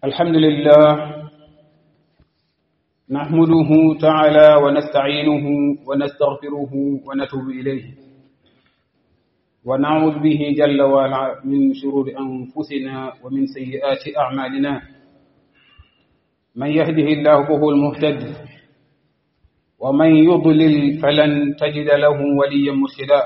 الحمد لله نحمده تعالى ونستعينه ونستغفره ونتوب إليه ونعوذ به جل وعلا من شرور أنفسنا ومن سيئات أعمالنا من يهده الله فهو المهتد ومن يضلل فلن تجد له وليا مرشدا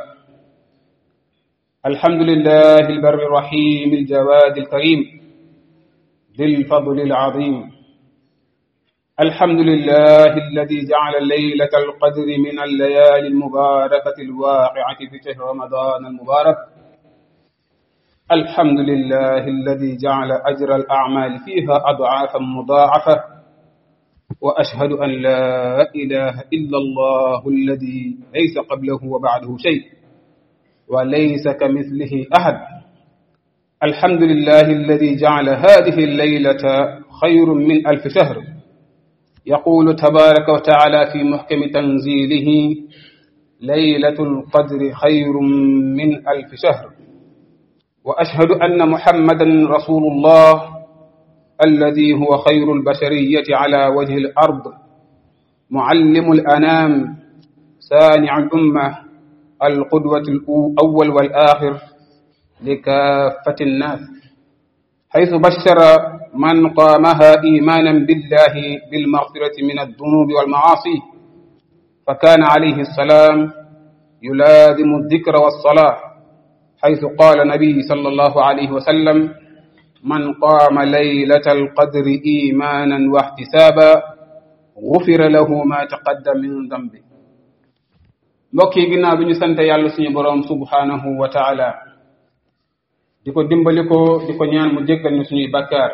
الحمد لله البر الرحيم الجواد الكريم ذي الفضل العظيم الحمد لله الذي جعل ليلة القدر من الليالي المباركة الواقعة في شهر رمضان المبارك الحمد لله الذي جعل أجر الأعمال فيها أضعافا مضاعفة وأشهد أن لا إله إلا الله الذي ليس قبله وبعده شيء وليس كمثله أحد الحمد لله الذي جعل هذه الليلة خير من 1000 شهر يقول تبارك وتعالى في محكم تنزيله ليلة القدر خير من 1000 شهر وأشهد أن محمدا رسول الله الذي هو خير البشرية على وجه الأرض معلم الأنام صانع الأمة القدوة الأول والآخر لكافة الناس حيث بشر من قامها إيمانا بالله بالمغفرة من الذنوب والمعاصي فكان عليه السلام يلازم الذكر والصلاة حيث قال النبي صلى الله عليه وسلم من قام ليلة القدر إيمانا واحتسابا غفر له ما تقدم من ذنبه mbokk yi ginnaaw bi ñu sant yàlla suñu boroom subhanahu wa ta'ala di ko dimbali ko di ko ñaan mu jéggal ñu suñuy bakkaar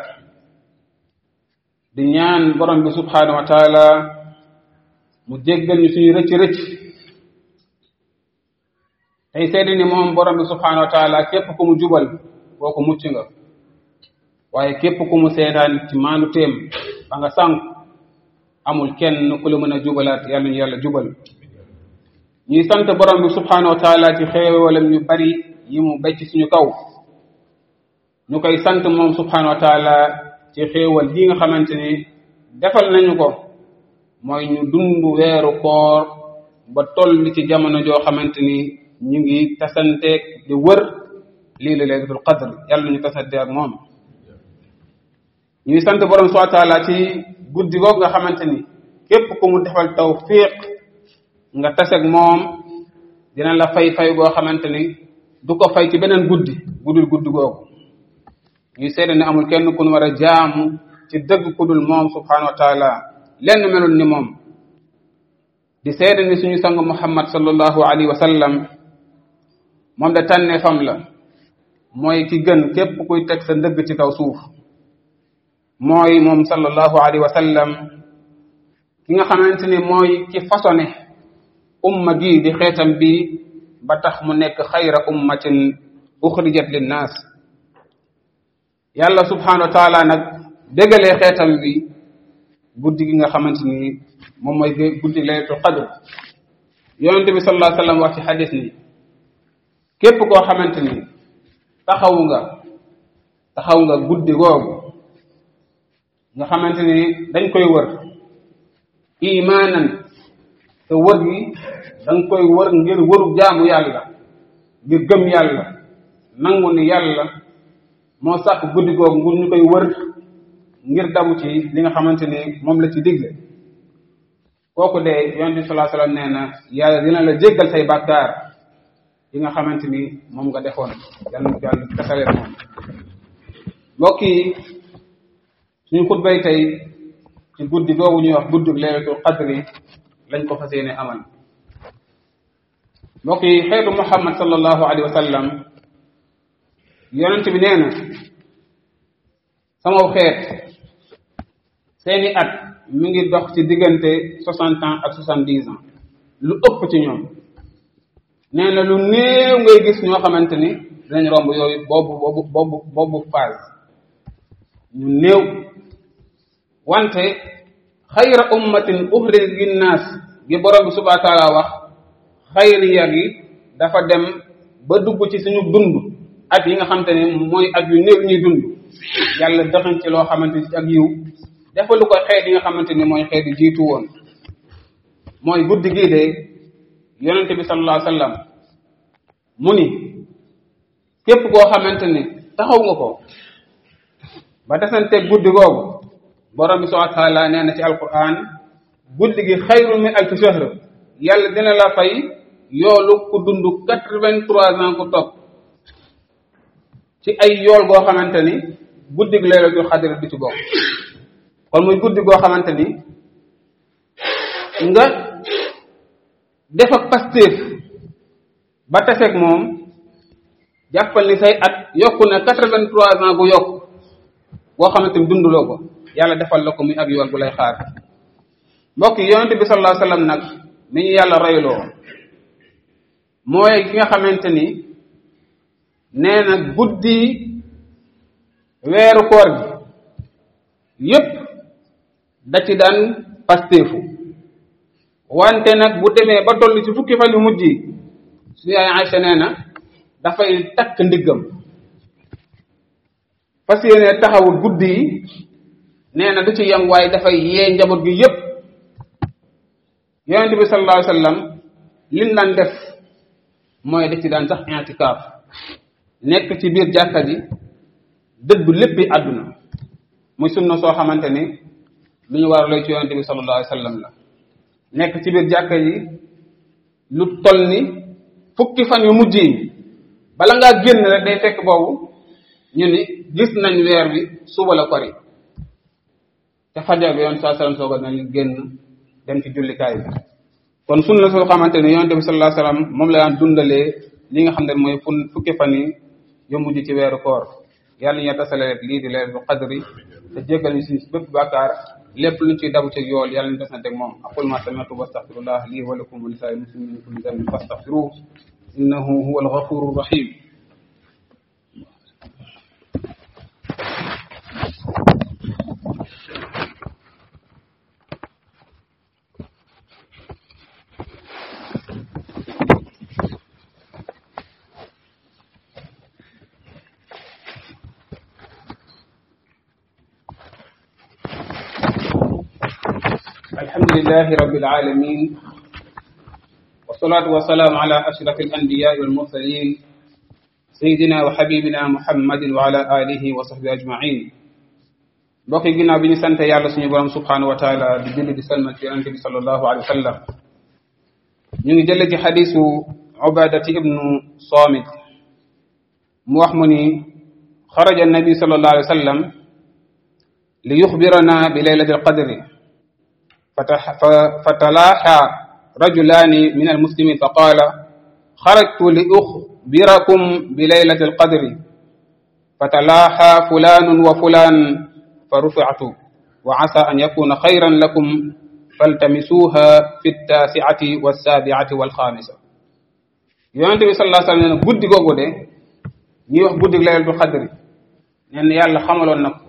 di ñaan borom bi subhanahu wa ta'ala mu jéggal ñu suñuy rëcc rëcc tey seede ni moom borom bi subhanahu wa ta'ala képp ku mu jubal boo ko mucc nga waaye képp ku mu seedaan ci maandu téem ba nga sànq amul kenn ku la mën a jubalaat yàlla ñu yàlla jubal ñuy sant borom bi subhanahu wa ta'ala ci xéewalam yu bari yi mu becc suñu kaw ñu koy sant moom subhanahu wa ta'ala ci xéewal yi nga xamante ni defal nañu ko mooy ñu dund weeru koor ba toll ci jamono joo xamante ni ñu ngi tasanteeg di wër lii la laylatul qadr yàlla ñu tasante ak moom ñuy sant borom subhanahu wa ta'ala ci guddi googu nga xamante ni képp ku mu defal tawfiq nga taseeg moom dina la fay goo xamante ni du ko fay ci beneen guddi guddi googu ñuy seede ne amul kenn ku nu war a jaamu ci dëgg ku dul moom subhanahu wa taala lenn melul ni moom di seede ni suñu sang muhammad sallallahu alayhi wa sallam moom da tànnee fam la mooy ki gën képp kuy teg sa ndëgg ci kaw suuf mooy moom sallallahu alayhi wa sallam ki nga xamante ni mooy ki façonné umma gi di xeetam bi ba tax mu nekk xayra ummatin uxrijat linnaas yàlla subhanahu wa taala nag déggalee xeetam bi guddi gi nga xamante ni moom mooy guddi laylatul qadr yonente bi sallallahu alayhi wa sallam wax ci xadis ni képp koo xamante ni taxaw nga guddi googu nga xamante ni dañ koy wër imaanan te wër gi danga koy wër ngir wëru jaamu yàlla ngir gëm yàlla nangu ni yàlla moo sàkk guddi googu ngir ñu koy wër ngir dabu ci li nga xamante ni moom la ci digle kooku de yonent bi sallallahu alayhi wasallam nee na yàlla dina la jéggal say bàkkaar yi nga xamante ni moom nga defoon yàlla tasale moom mbokk yi suñu xutbay tey ci guddi googu ñuy wax guddi laylatul qadri lañ ko fas yéene amal mbokk yi xeetu muhammad sallallahu alayhi wa sallam yonent bi nee na sama xeet seeni at mi ngi dox ci diggante 60 ans ak 70 ans lu ëpp ci ñoom nee na lu néew ngay gis ñoo xamante ni dinañ romb yooyu boobu phase ñu néew wante xayra ummatin uxrijat linnaas gi borom bi subhanahu wa taala wax xayriya gi dafa dem ba dugg ci suñu dund at yi nga xamante ne mooy at yu néew ñuy dund yàlla dëxañ ci loo xamante ni ak yiw defalu ko xeet yi nga xamante ni mooy xeet yi jiitu woon mooy guddi gii de yonente bi sallallahu alayhi wasallam mu ni képp koo xamante ni taxaw nga ko ba desanteeg guddi googu borom bi subhanahu wa ta'ala nee na ci alquran guddi gi xayrun min alfi shahr yàlla dina la fay yoolu ku dund 83 ans ku topp ci ay yool goo xamante ni guddi gi laylatul xadr du ci bokk kon muy guddi goo xamante ni nga def ak pastéef ba taseeg moom jàppal ni say at yokku na 83 ans gu yokk boo xamante ni dunduloo ko yàlla defal la ko muy ak yool bu lay xaar mbokk yi yonente bi sallallahu alayhi wasallam nag mi ñu yàlla royloo mooy ki nga xamante ni nee na guddi weeru koor gi yépp da ci daan pastéefu wante nag bu demee ba toll ci fukki fan yu mujj yi suñu yaay Aïcha nee na dafay takk ndiggam fas yéene taxawul guddi yi nee na du ci yem waaye dafay yee njaboot gi yépp yonente bi sallallahu alayhi wasallam lim daan def mooy da ci daan sax i'tikaaf nekk ci biir jàkka ji dëddu léppi àdduna muy sunna soo xamante ni lu ñu war lay ci yonente bi sallallahu alayhi wasallam la nekk ci biir jàkka ji lu toll ni fukki fan yu mujj yi bala ngaa génn rek day fekk boobu ñu ni gis nañ weer bi suba la kori te fajar bi yoon saa sallam sooga nañ génn dem ci jullikaay bi kon sunna soo xamante ni yonente bi sallallahu alayhi wasallam moom la daan dundalee li nga xam ne mooy fukki fan yi yu mujj ci weeru koor yàlla ñu tasale rek lii di laylatul qadri te jéggal ñu suñu bépp bàkkaar lépp luñ ciy dabu ci yool yàlla ñu desante ak moom aqul ma sami'tu wastaghfirullah lii wa lakum wa lisaa'iril muslimin min kulli dhanbin fastaghfiruhu innahu huwal ghafurur rahim الحمد لله رب العالمين والصلاة والسلام على أشرف الأنبياء والمرسلين سيدنا وحبيبنا محمد وعلى آله وصحبه أجمعين بقي جنا بني سنت يا الله سبحانه سبحانه وتعالى بجل بسلمة النبي صلى الله عليه وسلم من جلة حديث عبادة ابن صامت موحمني خرج النبي صلى الله عليه وسلم ليخبرنا بليلة القدر فتلاحى رجلان من المسلمين فقال خرجت لأخبركم بليلة القدر فتلاحى فلان وفلان فرفعت وعسى أن يكون خيرا لكم فالتمسوها في 9 و7 و5 yonente bi sallallahu alayhi wasallam guddi googu de ñuy wax guddi laylatul qadr ñen yàlla xamaloon na ko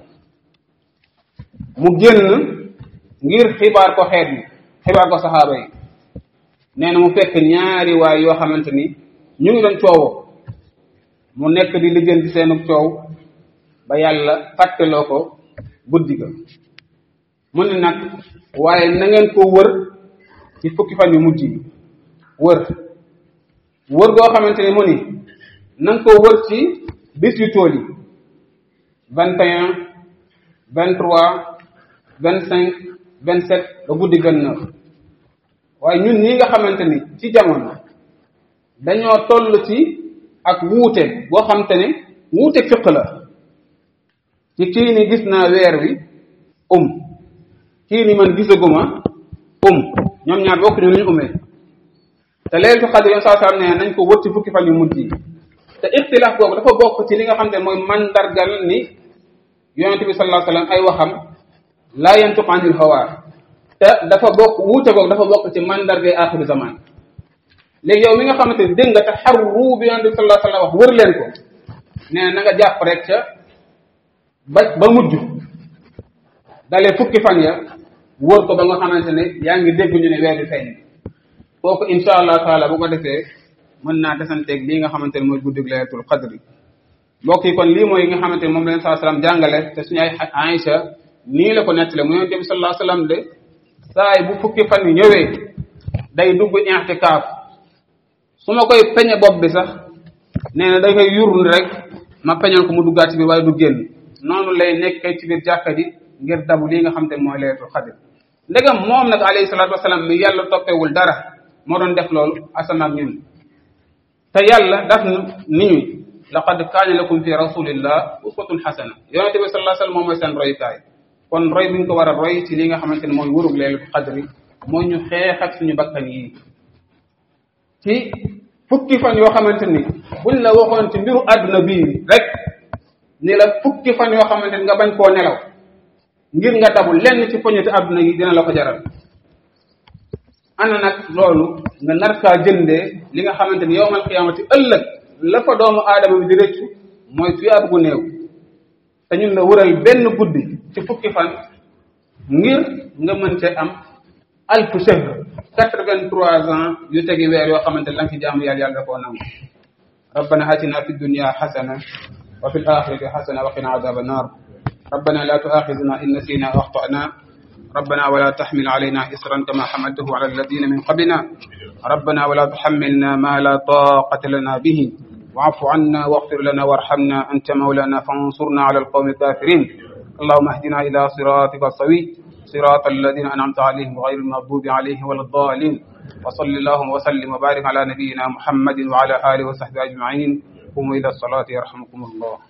mu génn ngir xibaar ko xeet bi xibaar ko saxaaba yi nee na mu fekk ñaari waay yoo xamante ni ñu ngi doon coowoo mu nekk di lijjanti seenu coow ba yàlla fàtteloo ko guddi ga mu ne nag waaye na ngeen ko wër ci fukki fan yu mujj yi wër goo xamante ni mu ni na nga ko wër ci bis yu tool yi 21 23 25 27 ba guddi 29 waaye ñun ñi nga xamante ni ci jamono dañoo toll ci ak wuute boo xamante ne wuute fiq la ci kii ni gis naa weer wi kii ni man gisaguma ñoom ñaar bokk ñu lu ñu umee te laylatul qadr yoon saa ne nañ ko wër ci fukki fan yu mujj yi te ixtilaaf boobu dafa bokk ci li nga xam ne mooy mandargal ni yonente bi sallallahu alayhi wasallam ay waxam laa yantiqu anil hawa te dafa bokk wuute boobu dafa bokk ci mandargay axiru zaman léegi yow mi nga xamante ni dégg nga te xarru bi yonente bi sallallahu alayhi wasallam wax wër leen ko nee na nga jàpp rek ca ba mujj dalee fukki fan ya wër ko ba nga xamante ne yaa ngi dégg ñu ne weer bi feeñ kooku insha allah taala bu ko defee mën naa desanteeg lii nga xamante ne mooy guddig laylatul qadri mbokk yi kon lii mooy nga xamante ne moom la leen sallallahu alayhi wasallam jàngale te suñu ay Aïcha nii la ko nettale mu yonent bi sallallahu alayhi wasallam de saay bu fukki fan yi ñëwee day dugg i'tikaaf su ma koy peñe bopp bi sax nee na da koy yurul rek ma peñal ko mu duggaat ci biir waaye du génn noonu lay nekkee ci biir jàkka ji ngir dabu lii nga xamante ne mooy laylatul qadr ndegam moom nag alayhi salaatu wasalaam mi yàlla toppewul dara moo doon def loolu asamaak ñun te yàlla daf ni ñu laqad kaana lakum fi rasulillah uswatun hasana yonente bi sallallahu alayhi wasallam moom mooy seen royukaay kon roy bi ñu ko war a roy ci li nga xamante ne mooy wurug laylatul qadri mooy ñu xeex ak suñu bakkan yi ci fukki fan yoo xamante ni buñ la waxoon ci mbiru àdduna bii rek ni la fukki fan yoo xamante ni nga bañ koo nelaw ngir nga dabu lenn ci poñeti àdduna yi dina la ko jaral ana nag loolu nga nar kaa jëndee li nga xamante ni yawmal qiyaamati ëllëg la fa doomu aadama bi di rëccu mooy tuyaab gu néew te ñun la wëral benn guddi ci fukki fan ngir nga mën cee am alfu shahr 83 ans yu tegi weer yoo xamante ne la nga ci jaamu yàlla da koo nangu rabbana atina fi dunya hasana wa fil akhirati hasana wa qina adhaban nar rabbana la tu'akhidhna in nasina aw akhtana ربنا ولا تحمل علينا إصرا كما حملته على الذين من قبلنا ربنا ولا تحملنا ما لا طاقة لنا به واعف عنا واغفر لنا وارحمنا أنت مولانا فانصرنا على القوم الكافرين اللهم اهدنا إلى صراطك السوي صراط الذين أنعمت عليهم غير المغضوب عليهم ولا الضالين وصل اللهم وسلم وبارك على نبينا محمد وعلى آله وصحبه أجمعين قوموا إلى الصلاة يرحمكم الله